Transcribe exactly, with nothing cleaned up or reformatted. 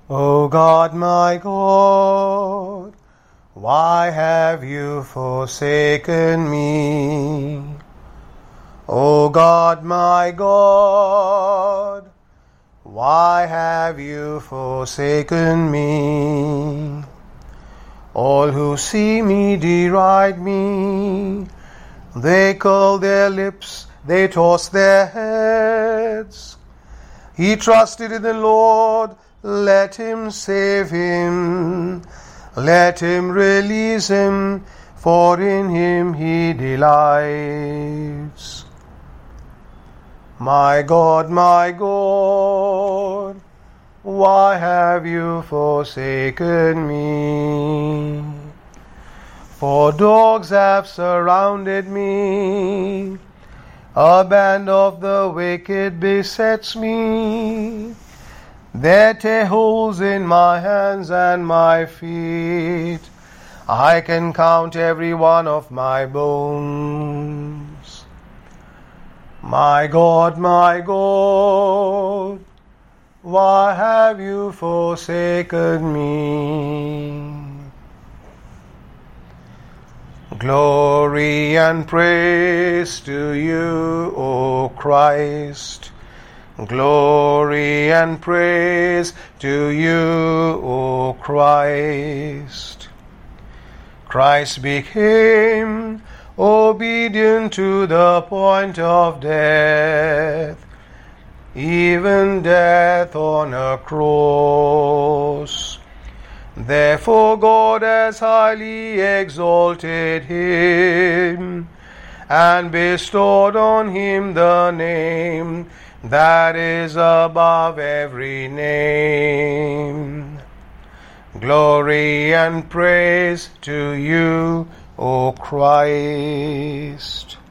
O God, my God, why have you forsaken me? O God, my God, why have you forsaken me? All who see me deride me. They curl their lips, they toss their heads. He trusted in the Lord, let him save him. Let him release him, for in him he delights. My God, my God, why have you forsaken me? For dogs have surrounded me. A band of the wicked besets me. They tear holes in my hands and my feet. I can count every one of my bones. My God, my God, why have you forsaken me? Glory and praise to you, O Christ. Glory and praise to you, O Christ. Christ became obedient to the point of death, even death on a cross. Therefore God has highly exalted him and bestowed on him the name that is above every name. Glory and praise to you, O Christ.